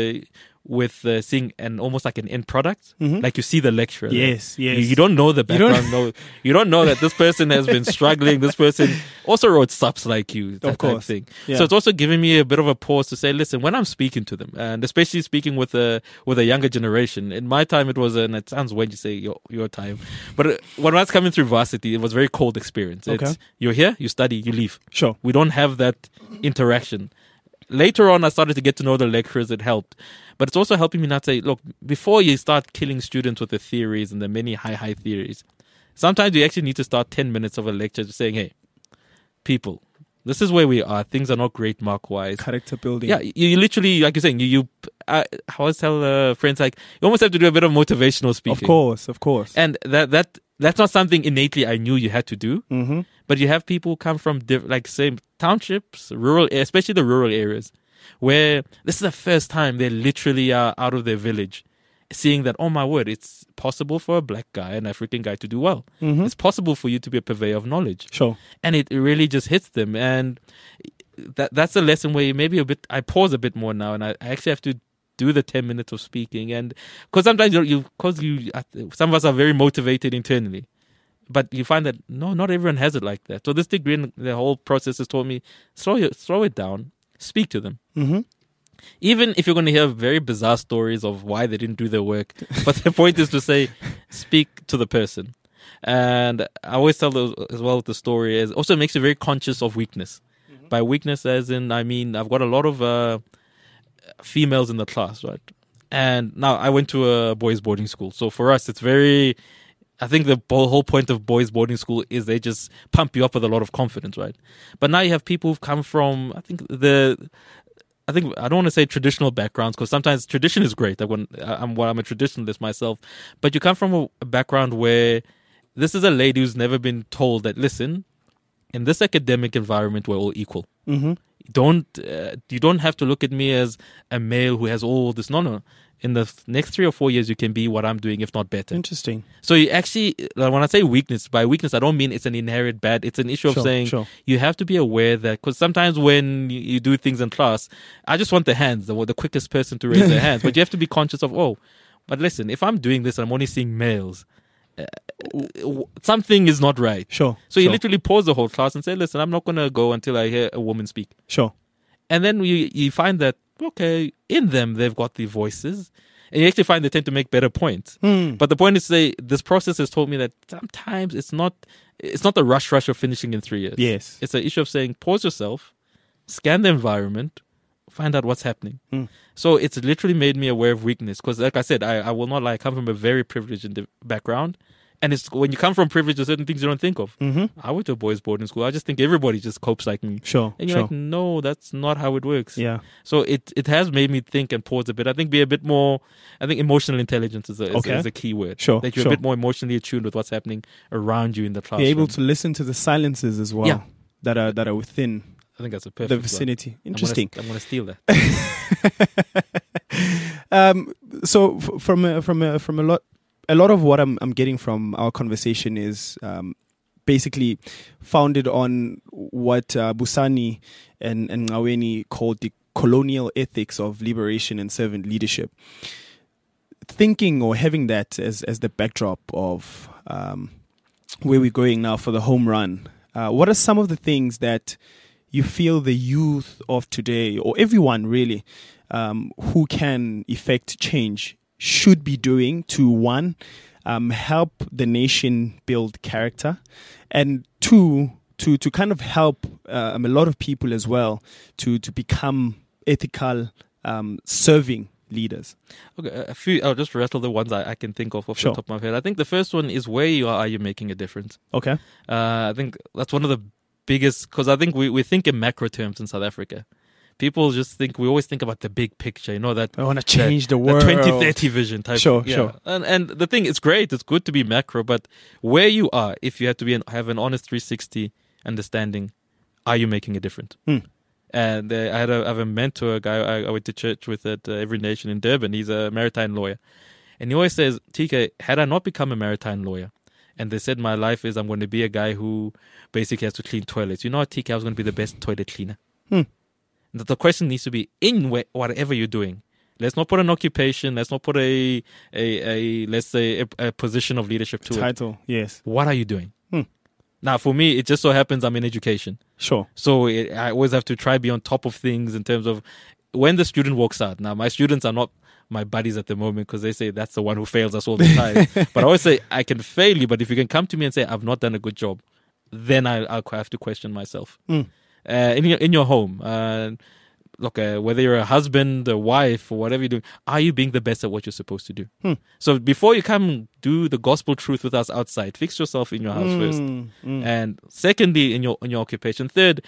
Speaker 10: seeing almost like an end product, like you see the lecturer.
Speaker 9: Yes.
Speaker 10: You don't know the background. You don't know that this person has been struggling. This person also wrote subs like you. That
Speaker 9: of course.
Speaker 10: Type of thing.
Speaker 9: Yeah.
Speaker 10: So it's also giving me a bit of a pause to say, listen, when I'm speaking to them, and especially speaking with a younger generation, in my time it was, and it sounds weird to say your time, but when I was coming through varsity, it was a very cold experience. It's, you're here, you study, you leave.
Speaker 9: Sure.
Speaker 10: We don't have that interaction. Later on, I started to get to know the lecturers. It helped. But it's also helping me not say, look, before you start killing students with the theories and the many high theories, sometimes you actually need to start 10 minutes of a lecture just saying, hey, people, this is where we are. Things are not great mark-wise.
Speaker 9: Character building.
Speaker 10: Yeah, you literally, like you're saying, I always tell friends, like, you almost have to do a bit of motivational speaking.
Speaker 9: Of course.
Speaker 10: And that's not something innately I knew you had to do.
Speaker 9: Mm-hmm.
Speaker 10: But you have people come from say townships, rural, especially the rural areas, where this is the first time they literally are out of their village, seeing that, oh my word, it's possible for a black guy, an African guy, to do well.
Speaker 9: Mm-hmm.
Speaker 10: It's possible for you to be a purveyor of knowledge.
Speaker 9: Sure.
Speaker 10: And it really just hits them. And that's a lesson where maybe I pause a bit more now, and I actually have to do the 10 minutes of speaking. And because sometimes some of us are very motivated internally. But you find that, no, not everyone has it like that. So this degree and the whole process has taught me, slow it down, speak to them.
Speaker 9: Mm-hmm.
Speaker 10: Even if you're going to hear very bizarre stories of why they didn't do their work. But the point is to say, speak to the person. And I always tell as well the story is also makes you very conscious of weakness. Mm-hmm. By weakness as in, I mean, I've got a lot of females in the class, right? And now I went to a boys' boarding school. So for us, it's very... I think the whole point of boys' boarding school is they just pump you up with a lot of confidence, right? But now you have people who've come from, I think I don't want to say traditional backgrounds, because sometimes tradition is great. I'm a traditionalist myself. But you come from a background where this is a lady who's never been told that, listen, in this academic environment, we're all equal.
Speaker 9: Mm-hmm.
Speaker 10: You don't have to look at me as a male who has all this. No. In the next 3 or 4 years, you can be what I'm doing, if not better.
Speaker 9: Interesting.
Speaker 10: So you actually, when I say weakness, by weakness, I don't mean it's an inherent bad. It's an issue of saying you have to be aware that, because sometimes when you do things in class, I just want the hands, the quickest person to raise their hands. But you have to be conscious of, but listen, if I'm doing this and I'm only seeing males, something is not right.
Speaker 9: Sure.
Speaker 10: So you literally pause the whole class and say, listen, I'm not going to go until I hear a woman speak.
Speaker 9: Sure.
Speaker 10: And then you find that, okay, in them, they've got the voices. And you actually find they tend to make better points. But the point is to say, this process has taught me that sometimes it's not the rush of finishing in 3 years.
Speaker 9: Yes.
Speaker 10: It's an issue of saying, pause yourself, scan the environment, find out what's happening. So it's literally made me aware of weakness. Because like I said, I will not lie, I come from a very privileged background. And it's when you come from privilege, there's certain things you don't think of. I went to a boys' boarding school. I just think everybody just copes like me.
Speaker 9: Sure.
Speaker 10: And you're like, no, that's not how it works.
Speaker 9: Yeah.
Speaker 10: So it has made me think and pause a bit. I think be a bit more. I think emotional intelligence is a key word.
Speaker 9: Sure.
Speaker 10: That you're a bit more emotionally attuned with what's happening around you in the classroom.
Speaker 9: You're able to listen to the silences as well.
Speaker 10: Yeah.
Speaker 9: that are within.
Speaker 10: I think that's a perfect
Speaker 9: the vicinity.
Speaker 10: one.
Speaker 9: Interesting.
Speaker 10: I'm going to steal that.
Speaker 9: So from a lot of what I'm getting from our conversation is basically founded on what Busani and Ngqaweni called the colonial ethics of liberation and servant leadership. Thinking or having that as the backdrop of where we're going now for the home run, what are some of the things that you feel the youth of today, or everyone really, who can effect change, should be doing to, one, help the nation build character, and two, to kind of help a lot of people as well to become ethical, serving leaders?
Speaker 10: Okay, a few. I'll just rattle the ones I can think of off the top of my head. I think the first one is, where you are you making a difference?
Speaker 9: Okay.
Speaker 10: I think that's one of the biggest, because I think we think in macro terms in South Africa. People just think, we always think about the big picture, that
Speaker 9: I want to change the world,
Speaker 10: the 2030 vision type.
Speaker 9: Sure.
Speaker 10: And the thing, it's great, it's good to be macro, but where you are, if you have to have an honest 360 understanding, are you making a difference? And I have a mentor, a guy I went to church with at Every Nation in Durban. He's a maritime lawyer, and he always says, TK, had I not become a maritime lawyer, and they said my life is I'm going to be a guy who basically has to clean toilets, what, TK, I was going to be the best toilet cleaner. The question needs to be, in whatever you're doing, let's not put an occupation, let's not put a let's say a position of leadership to
Speaker 9: title. Yes.
Speaker 10: What are you doing? Now, for me, it just so happens I'm in education.
Speaker 9: Sure.
Speaker 10: So I always have to try be on top of things in terms of when the student walks out. Now, my students are not my buddies at the moment, because they say that's the one who fails us all the time. But I always say, I can fail you, but if you can come to me and say I've not done a good job, then I'll have to question myself. In your home, look, whether you're a husband, a wife, or whatever you're doing, are you being the best at what you're supposed to do? So before you come do the gospel truth with us outside, fix yourself in your house first. And secondly, in your occupation. Third,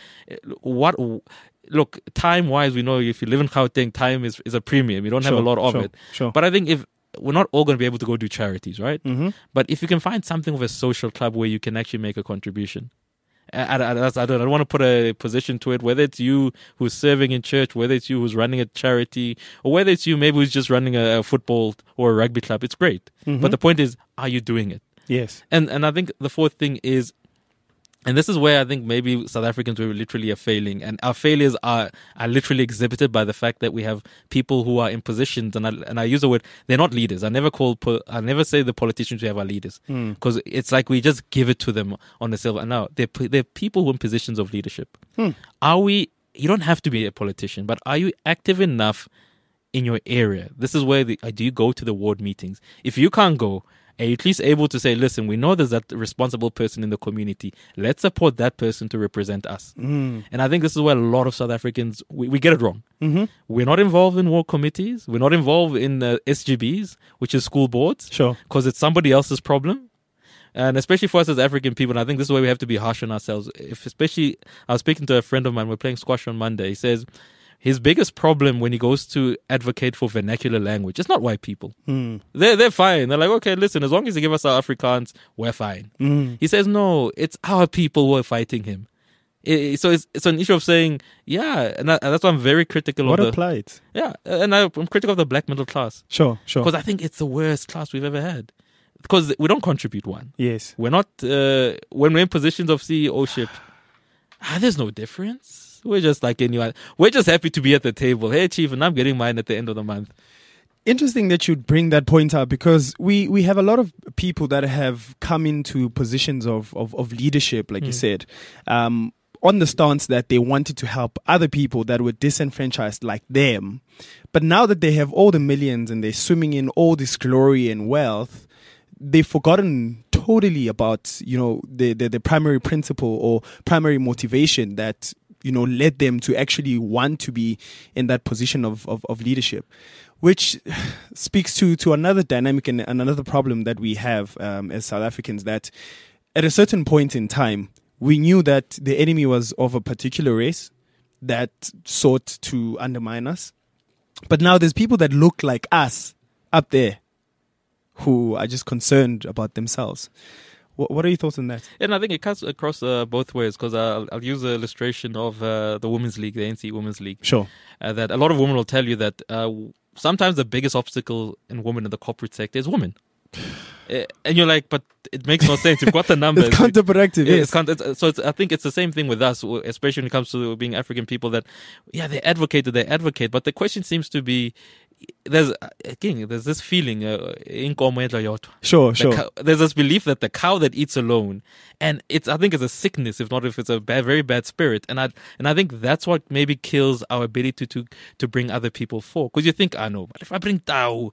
Speaker 10: look, time-wise, we know if you live in Gauteng, time is a premium. You don't have a lot of it. But I think if we're not all going to be able to go do charities, right? But if you can find something of a social club where you can actually make a contribution. I don't want to put a position to it, whether it's you who's serving in church, whether it's you who's running a charity, or whether it's you maybe who's just running a football or a rugby club. It's great. But the point is, are you doing it?
Speaker 9: Yes.
Speaker 10: And I think the fourth thing is, and this is where I think maybe South Africans were literally are failing, and our failures are literally exhibited by the fact that we have people who are in positions, and I use the word, they're not leaders. I never say the politicians we have are leaders, because it's like we just give it to them on a silver. Now they're people who are in positions of leadership. Are we? You don't have to be a politician, but are you active enough in your area? This is where do you go to the ward meetings? If you can't go, are you at least able to say, listen, we know there's that responsible person in the community. Let's support that person to represent us. And I think this is where a lot of South Africans, we get it wrong. We're not involved in ward committees. We're not involved in SGBs, which is school boards. Because it's somebody else's problem. And especially for us as African people, and I think this is where we have to be harsh on ourselves. Especially, I was speaking to a friend of mine, we're playing squash on Monday. He says, his biggest problem when he goes to advocate for vernacular language, it's not white people. They're fine. They're like, okay, listen, as long as they give us our Afrikaans, we're fine. He says, no, it's our people who are fighting him. So it's an issue of saying, and that's why I'm very critical of
Speaker 9: plight.
Speaker 10: Yeah, and I'm critical of the black middle class.
Speaker 9: Sure.
Speaker 10: Because I think it's the worst class we've ever had. Because we don't contribute one.
Speaker 9: Yes.
Speaker 10: We're not, when we're in positions of CEOship, there's no difference. We're just like anyone. We're just happy to be at the table. Hey, chief, and I'm getting mine at the end of the month.
Speaker 9: interesting that you'd bring that point up, because we have a lot of people that have come into positions of leadership, like you said, on the stance that they wanted to help other people that were disenfranchised like them. But now that they have all the millions and they're swimming in all this glory and wealth, they've forgotten totally about, the primary principle or primary motivation that, led them to actually want to be in that position of leadership, which speaks to another dynamic and another problem that we have as South Africans, that at a certain point in time, we knew that the enemy was of a particular race that sought to undermine us. But now there's people that look like us up there who are just concerned about themselves. What are your thoughts on that?
Speaker 10: And I think it cuts across both ways, because I'll use the illustration of the Women's League, the ANC Women's League.
Speaker 9: Sure.
Speaker 10: That a lot of women will tell you that sometimes the biggest obstacle in women in the corporate sector is women. And you're like, but it makes no sense. You've got the numbers.
Speaker 9: It's counterproductive. Yes.
Speaker 10: I think it's the same thing with us, especially when it comes to being African people, that, they advocate, but the question seems to be, there's this feeling,
Speaker 9: Sure.
Speaker 10: There's this belief that the cow that eats alone, and I think it's a sickness, if it's a very bad spirit, and I think that's what maybe kills our ability to bring other people forward. Because you think, but if I bring Tao,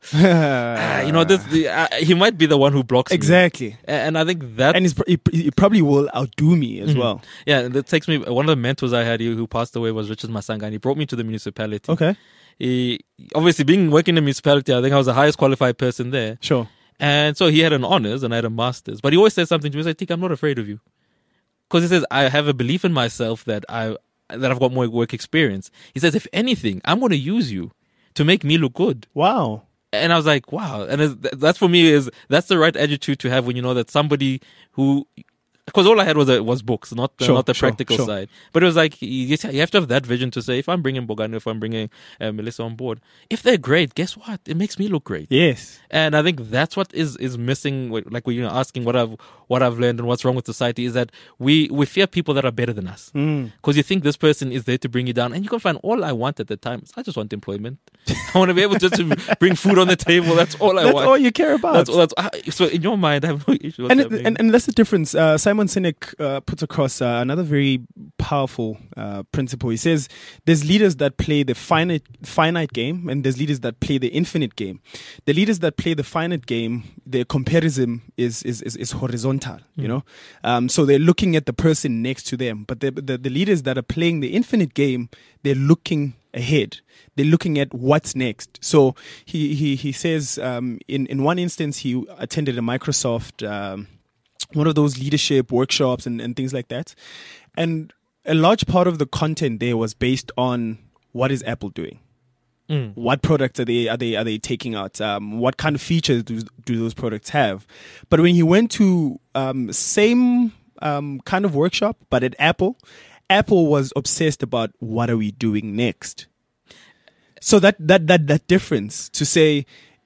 Speaker 10: he might be the one who blocks me.
Speaker 9: Exactly.
Speaker 10: And I think that,
Speaker 9: and he probably will outdo me as well.
Speaker 10: Yeah, and that takes me. One of the mentors I had who passed away was Richard Masanga, and he brought me to the municipality.
Speaker 9: Okay.
Speaker 10: Obviously, working in the municipality, I think I was the highest qualified person there.
Speaker 9: Sure.
Speaker 10: And so he had an honors and I had a master's. But he always said something to me. He said, Tika, I'm not afraid of you. Because he says, I have a belief in myself that I've got more work experience. He says, if anything, I'm going to use you to make me look good.
Speaker 9: Wow.
Speaker 10: And I was like, wow. And that's for me, that's the right attitude to have when you know that somebody who... Because all I had was books, not the practical side. But it was like, you have to have that vision to say, if I'm bringing Bongani, if I'm bringing Melissa on board, if they're great, guess what? It makes me look great.
Speaker 9: Yes.
Speaker 10: And I think that's what is missing. Like when you're asking what I've learned and what's wrong with society, is that we fear people that are better than us. Because you think this person is there to bring you down. And you can find, all I want at the time is I just want employment. I want to be able just to bring food on the table. That's all I want.
Speaker 9: That's all you care about.
Speaker 10: So in your mind, I have no issue.
Speaker 9: And that's the difference. Simon Sinek puts across another very powerful principle. He says there's leaders that play the finite game, and there's leaders that play the infinite game. The leaders that play the finite game, their comparison is horizontal, so they're looking at the person next to them. But the leaders that are playing the infinite game, they're looking ahead. They're looking at what's next. So he says in one instance he attended a Microsoft one of those leadership workshops and things like that, and a large part of the content there was based on what is Apple doing. What products are they taking out? What kind of features do those products have? But when he went to same kind of workshop, but at Apple was obsessed about what are we doing next. So that difference to say,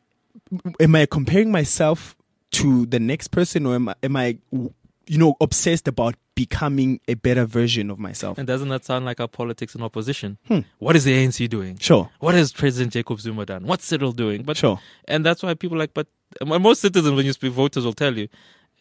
Speaker 9: am I comparing myself to the next person, or am I obsessed about becoming a better version of myself?
Speaker 10: And doesn't that sound like our politics in opposition? What is the ANC doing?
Speaker 9: Sure.
Speaker 10: What has President Jacob Zuma done? What's Cyril doing? But
Speaker 9: sure.
Speaker 10: And that's why people but most citizens, when you speak, voters will tell you,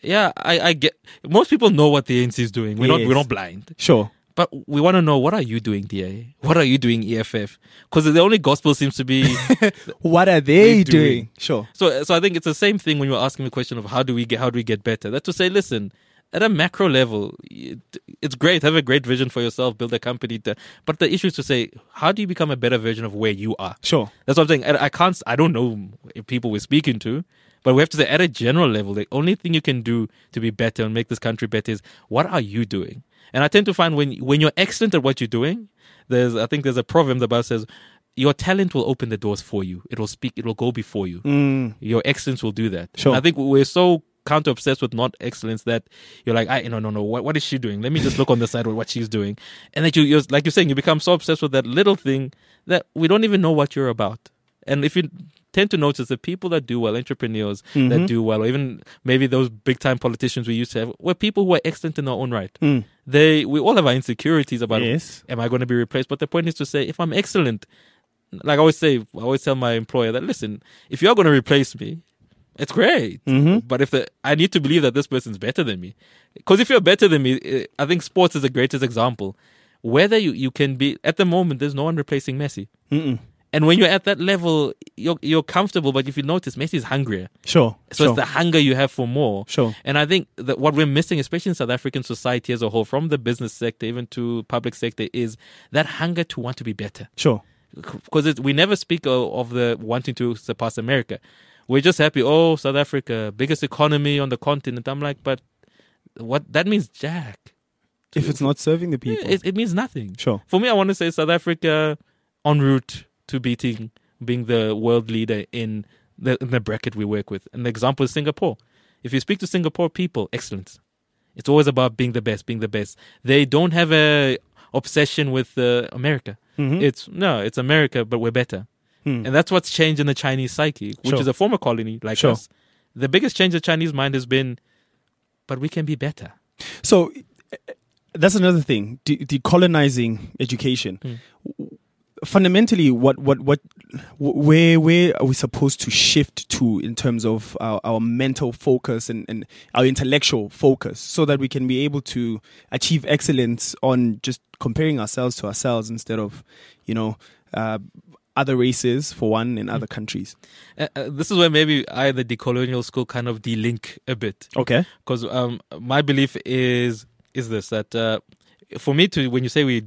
Speaker 10: I get. Most people know what the ANC is doing. We're not blind.
Speaker 9: Sure.
Speaker 10: But we want to know, what are you doing, DA? What are you doing, EFF? Because the only gospel seems to be
Speaker 9: what are they doing? Sure.
Speaker 10: So I think it's the same thing when you're asking the question of how do we get better. That's to say, listen, at a macro level, it's great. Have a great vision for yourself, build a company. But the issue is to say, how do you become a better version of where you are?
Speaker 9: Sure.
Speaker 10: That's what I'm saying. I don't know if people we're speaking to, but we have to say, at a general level, the only thing you can do to be better and make this country better is, what are you doing? And I tend to find when you're excellent at what you're doing, I think there's a proverb the Bible says, your talent will open the doors for you. It will speak, it will go before you. Your excellence will do that.
Speaker 9: Sure.
Speaker 10: And I think we're so counter-obsessed with not excellence that you're like, no, what is she doing? Let me just look on the side with what she's doing. And that you're like you're saying, you become so obsessed with that little thing that we don't even know what you're about. And if you tend to notice, the people that do well, entrepreneurs that do well, or even maybe those big-time politicians we used to have, were people who are excellent in their own right. We all have our insecurities about, am I going to be replaced? But the point is to say, if I'm excellent, like I always tell my employer that, listen, if you're going to replace me, it's great. But I need to believe that this person's better than me. Because if you're better than me, I think sports is the greatest example. Whether you can be, at the moment, there's no one replacing Messi. And when you're at that level, you're comfortable. But if you notice, Messi is hungrier.
Speaker 9: Sure.
Speaker 10: So it's the hunger you have for more.
Speaker 9: Sure.
Speaker 10: And I think that what we're missing, especially in South African society as a whole, from the business sector even to public sector, is that hunger to want to be better.
Speaker 9: Sure.
Speaker 10: Because we never speak of the wanting to surpass America. We're just happy, South Africa, biggest economy on the continent. I'm like, but what that means, Jack.
Speaker 9: If it's not serving the people.
Speaker 10: It means nothing.
Speaker 9: Sure.
Speaker 10: For me, I want to say South Africa en route to being the world leader in the bracket we work with. And the example is Singapore. If you speak to Singapore people, excellence. It's always about being the best. They don't have a obsession with America. It's America, but we're better. And that's what's changed in the Chinese psyche, which is a former colony like us. The biggest change in the Chinese mind has been, but we can be better.
Speaker 9: So that's another thing, decolonizing education. Fundamentally, where are we supposed to shift to in terms of our mental focus and our intellectual focus, so that we can be able to achieve excellence on just comparing ourselves to ourselves instead of, other races, for one, in other countries?
Speaker 10: This is where maybe the decolonial school kind of de-link a bit.
Speaker 9: Okay.
Speaker 10: Because my belief is this, that for me, when you say we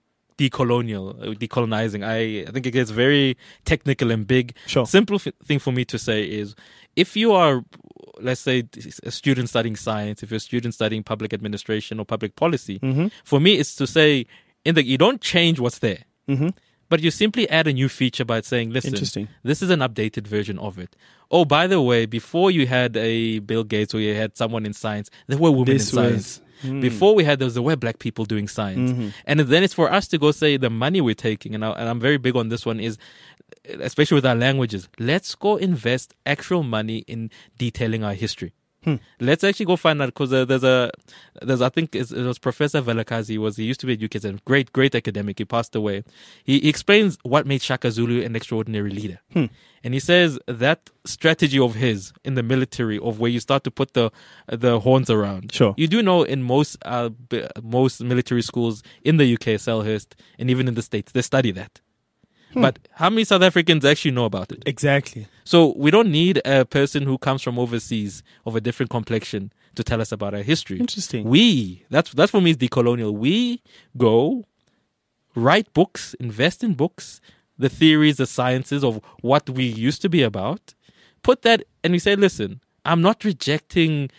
Speaker 10: decolonizing, I think it gets very technical and big.
Speaker 9: Sure.
Speaker 10: Simple thing for me to say is, if you are, let's say, a student studying science, if you're a student studying public administration or public policy, for me, it's to say, you don't change what's there. But you simply add a new feature by saying, listen, this is an updated version of it. Oh, by the way, before you had a Bill Gates or you had someone in science, there were women in science. Before there were black people doing science. And then it's for us to go say the money we're taking, and I'm very big on this one, is, especially with our languages, let's go invest actual money in detailing our history. Let's actually go find out, because there's I think it was Professor Velakazi. He used to be at UK's a great academic. He passed away. He explains what made Shaka Zulu an extraordinary leader. And he says that strategy of his in the military, of where you start to put the horns around.
Speaker 9: Sure.
Speaker 10: You do know in most military schools in the UK, Selhurst, and even in the States, they study that. But how many South Africans actually know about it?
Speaker 9: Exactly.
Speaker 10: So we don't need a person who comes from overseas of a different complexion to tell us about our history.
Speaker 9: Interesting.
Speaker 10: That's for me is decolonial. We go write books, invest in books, the theories, the sciences of what we used to be about, put that, and we say, listen, I'm not rejecting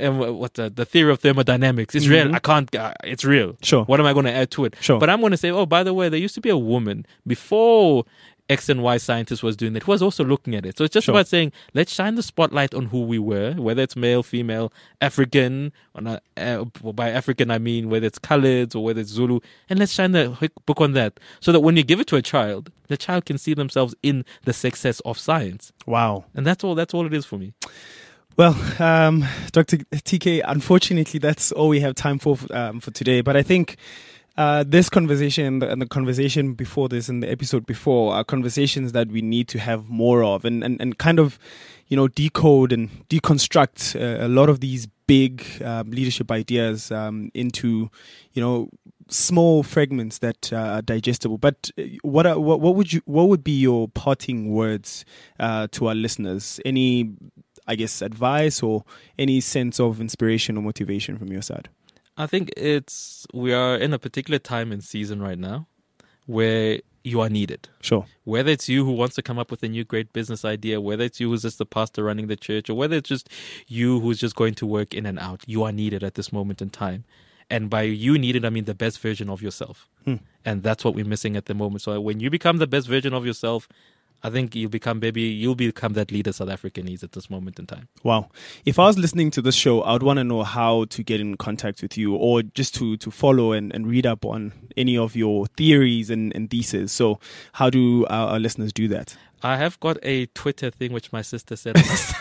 Speaker 10: the theory of thermodynamics. It's real. I can't. It's real.
Speaker 9: Sure.
Speaker 10: What am I going to add to it?
Speaker 9: Sure.
Speaker 10: But I'm going to say, by the way, there used to be a woman before X and Y scientist was doing that, who was also looking at it. So it's just about saying, let's shine the spotlight on who we were, whether it's male, female, African. By African, I mean whether it's colored or whether it's Zulu. And let's shine the book on that, so that when you give it to a child, the child can see themselves in the success of science.
Speaker 9: Wow.
Speaker 10: And that's all it is for me.
Speaker 9: Well, Dr. TK, unfortunately, that's all we have time for today. But I think this conversation and the conversation before this and the episode before are conversations that we need to have more of, and kind of, decode and deconstruct a lot of these big leadership ideas into, small fragments that are digestible. But what would be your parting words to our listeners? Any, I guess, advice or any sense of inspiration or motivation from your side?
Speaker 10: I think we are in a particular time and season right now where you are needed.
Speaker 9: Sure.
Speaker 10: Whether it's you who wants to come up with a new great business idea, whether it's you who's just the pastor running the church, or whether it's just you who's just going to work in and out, you are needed at this moment in time. And by you needed, I mean the best version of yourself. And that's what we're missing at the moment. So when you become the best version of yourself, I think you'll become that leader South Africa needs at this moment in time.
Speaker 9: Wow. If I was listening to this show, I would want to know how to get in contact with you, or just to follow and read up on any of your theories and theses. So how do our listeners do that?
Speaker 10: I have got a Twitter thing which my sister said I must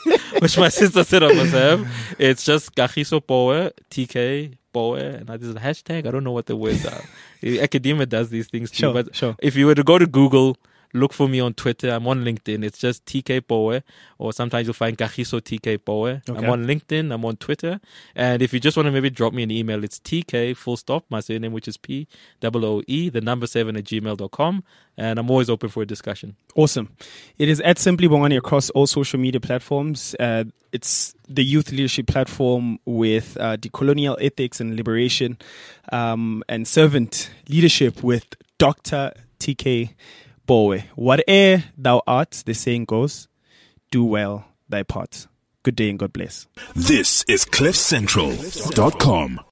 Speaker 10: have. It's just Kagiso Power, TK Power, and there's a hashtag. I don't know what the words are. Academia does these things too.
Speaker 9: Sure.
Speaker 10: If you were to go to Google, look for me on Twitter. I'm on LinkedIn. It's just TK Poe, or sometimes you'll find Kagiso TK Poe.
Speaker 9: Okay.
Speaker 10: I'm on LinkedIn. I'm on Twitter. And if you just want to maybe drop me an email, it's TK full stop, my surname, which is POOE, the number 7 at gmail.com. And I'm always open for a discussion.
Speaker 9: Awesome. It is at Simply Bongani across all social media platforms. It's the youth leadership platform with decolonial ethics and liberation, and servant leadership with Dr. TK Poe. Whate'er thou art, the saying goes, do well thy part. Good day and God bless.
Speaker 1: This is CliffCentral.com.